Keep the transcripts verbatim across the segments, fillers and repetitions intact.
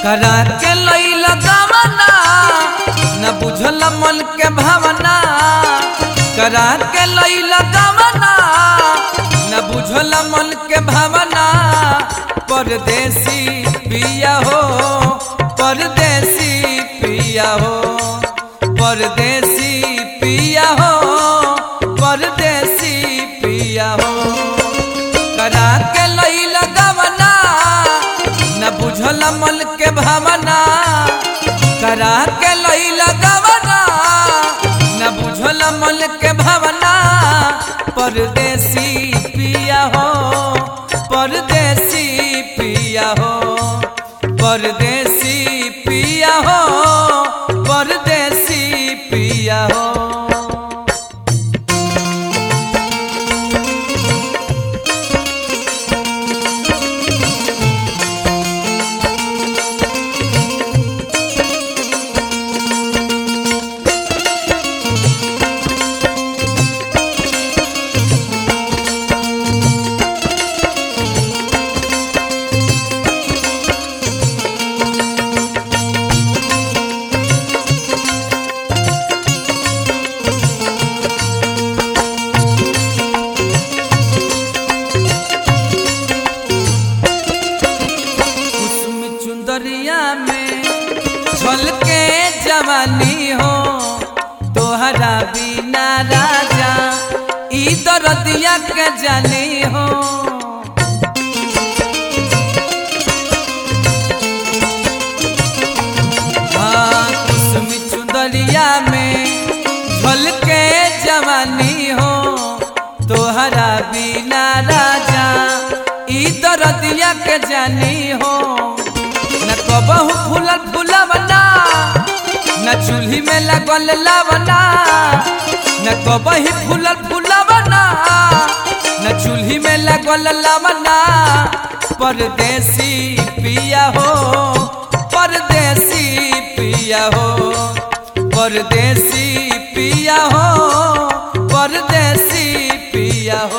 करा के लइला दामना न बुझल मन के भावना करा के लइला दामना न बुझल मन के भावना परदेसी पिया हो परदेसी पिया हो परदेसी पिया हो परदेसी पिया हो करा के लइला दामना न बुझल मन के भावना करा के लइला दामना न बुझल मन के भावना परदेसी पिया हो परदेसी पिया हो परदेसी पिया हो परदेसी पिया हो झलके जवानी हो तोहरा बिना राजा ई दरदिया के जानी हो हाँ कुसुमी चुंदरिया में झलके जवानी हो तोहरा बिना राजा ई दरदिया के जानी हो न कबहू फूलल फूलवना न चूल्ही में लगल लावना न कबही फूलल फूलवना न चूल्ही में लगल लावना परदेसी पिया हो परदेसी पिया हो परदेसी पिया हो परदेसी पिया हो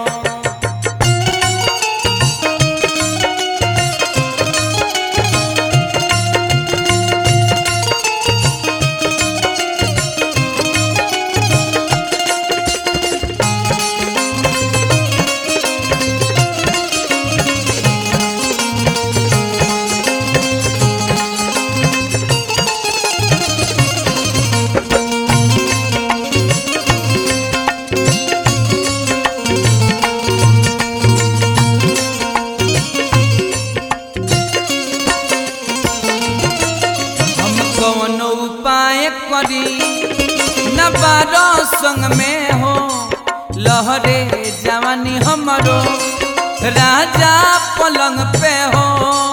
कौनो उपाय करी न बारो संग में हो लहरे जवानी हमरो राजा पलंग पे हो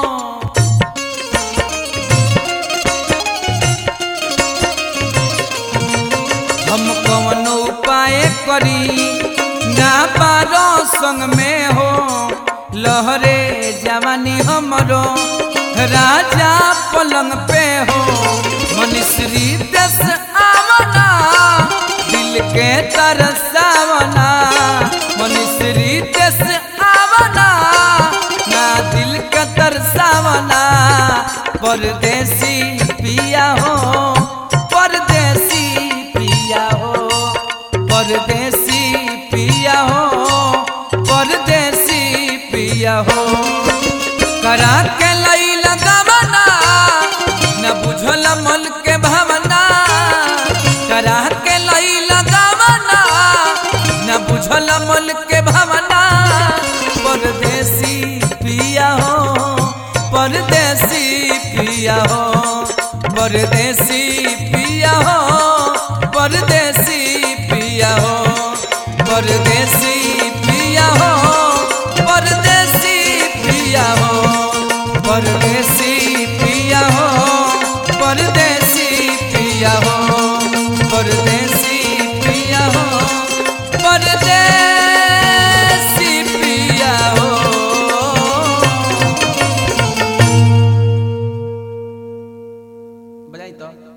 हम कौनो उपाय करी न बारो संग में हो लहरे जवानी हमरो राजा पलंग पे हो मनीश्री दस आवना दिल के तरसावना मनीश्री दस आवना ना दिल के तरसावना परदेसी पिया हो परदेसी पिया हो परदेसी पिया हो परदेसी पिया हो करा के लइला दामना न बुझल मन के भावना करा के लइला दामना न बुझल मन के भावना परदेसी पिया हो परदेसी पिया हो परदेसी पिया हो परदेसी पिया हो परदेसी पिया हो परदेसी पिया हो परदेसी पिया हो परदेसी पिया हो परदेसी पिया हो परदेसी पिया हो बजाई तो।